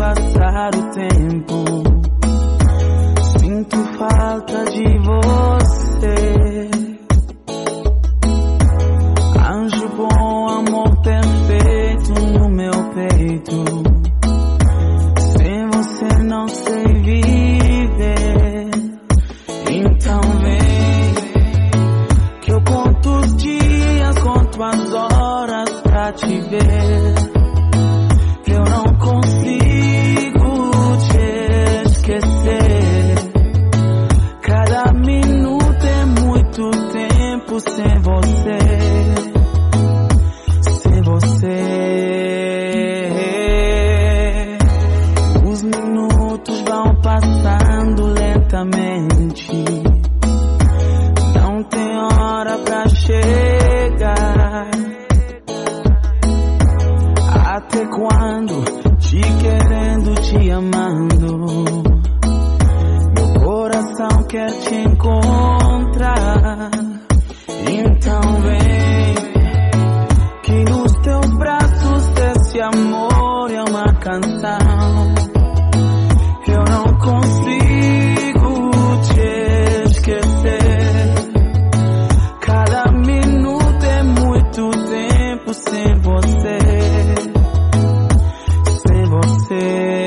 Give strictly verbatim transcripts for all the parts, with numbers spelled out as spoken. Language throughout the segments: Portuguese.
passar o tempo. Sinto falta de você. Anjo bom, amor perfeito no meu peito. Sem você não sei viver. Então vem, que eu conto os dias, conto as horas pra te ver. Eu não consigo te esquecer. Cada minuto é muito tempo sem você. Sem você. Os minutos vão passando lentamente. Não tem hora pra chegar. Até quando? Te querendo, te amando. Meu coração quer te encontrar. Então vem, que nos teus braços esse amor é uma canção. Eu não consigo te esquecer. Cada minuto é muito tempo sem você. Sem você.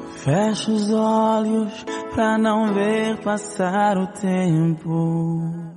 Fecho os olhos pra não ver passar o tempo.